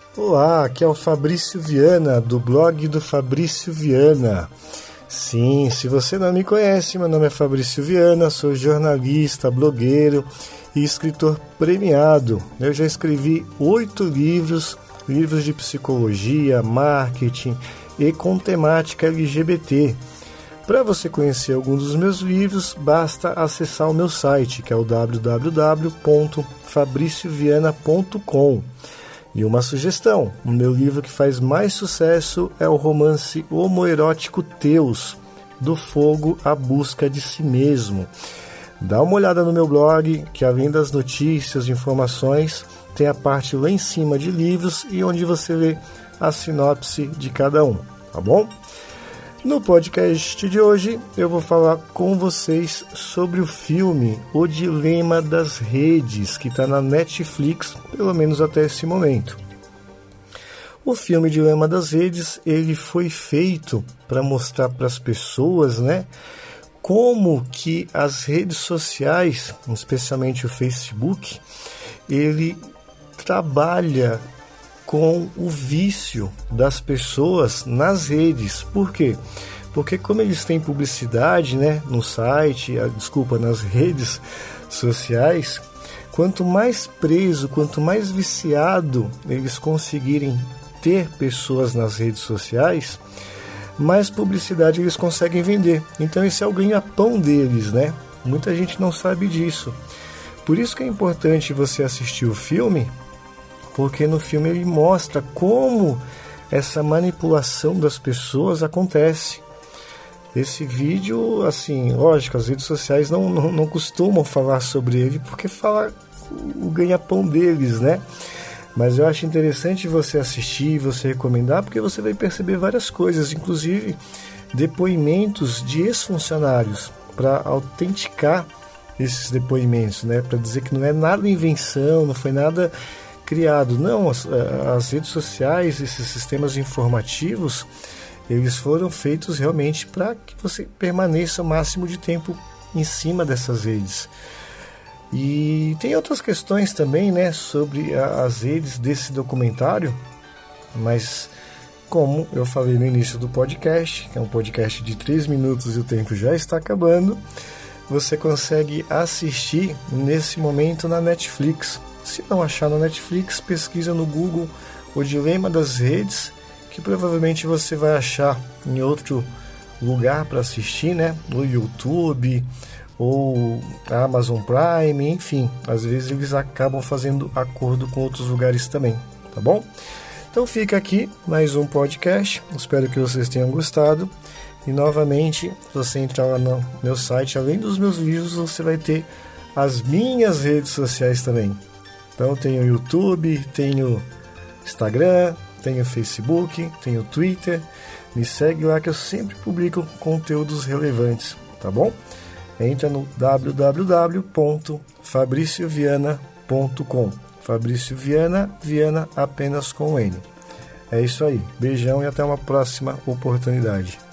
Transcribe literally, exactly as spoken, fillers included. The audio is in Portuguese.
Olá, aqui é o Fabrício Viana, do blog do Fabrício Viana. Sim, se você não me conhece, meu nome é Fabrício Viana, sou jornalista, blogueiro e escritor premiado. Eu já escrevi oito livros, livros de psicologia, marketing e com temática L G B T. Para você conhecer alguns dos meus livros, basta acessar o meu site, que é o w w w ponto fabricio viana ponto com. E uma sugestão, o meu livro que faz mais sucesso é o romance homoerótico Teus, do fogo à busca de si mesmo. Dá uma olhada no meu blog, que além das notícias e informações, tem a parte lá em cima de livros e onde você lê a sinopse de cada um, tá bom? No podcast de hoje, eu vou falar com vocês sobre o filme O Dilema das Redes, que está na Netflix, pelo menos até esse momento. O filme Dilema das Redes, ele foi feito para mostrar para as pessoas, né, como que as redes sociais, especialmente o Facebook, ele trabalha com o vício das pessoas nas redes. Por quê? Porque como eles têm publicidade, né, no site, desculpa, nas redes sociais, quanto mais preso, quanto mais viciado eles conseguirem ter pessoas nas redes sociais, mais publicidade eles conseguem vender. Então esse é o ganha-pão deles, né? Muita gente não sabe disso. Por isso que é importante você assistir o filme, porque no filme ele mostra como essa manipulação das pessoas acontece. Esse vídeo, assim, lógico, as redes sociais não, não, não costumam falar sobre ele, porque fala o ganha-pão deles, né? Mas eu acho interessante você assistir, você recomendar, porque você vai perceber várias coisas, inclusive depoimentos de ex-funcionários, para autenticar esses depoimentos, né? Para dizer que não é nada invenção, não foi nada criado. Não, as, as redes sociais, esses sistemas informativos, eles foram feitos realmente para que você permaneça o máximo de tempo em cima dessas redes. E tem outras questões também, né, sobre a, as redes desse documentário, mas como eu falei no início do podcast, que é um podcast de três minutos e o tempo já está acabando, você consegue assistir nesse momento na Netflix. Se não achar na Netflix, pesquisa no Google O Dilema das Redes, que provavelmente você vai achar em outro lugar para assistir, né? No YouTube ou Amazon Prime, enfim. Às vezes eles acabam fazendo acordo com outros lugares também, tá bom? Então fica aqui mais um podcast. Espero que vocês tenham gostado. E novamente, se você entrar lá no meu site, além dos meus livros, você vai ter as minhas redes sociais também. Então tenho YouTube, tenho Instagram, tenho Facebook, tenho Twitter. Me segue lá que eu sempre publico conteúdos relevantes, tá bom? Entra no w w w ponto fabricio viana ponto com. Fabrício Viana, Viana apenas com N. É isso aí. Beijão e até uma próxima oportunidade.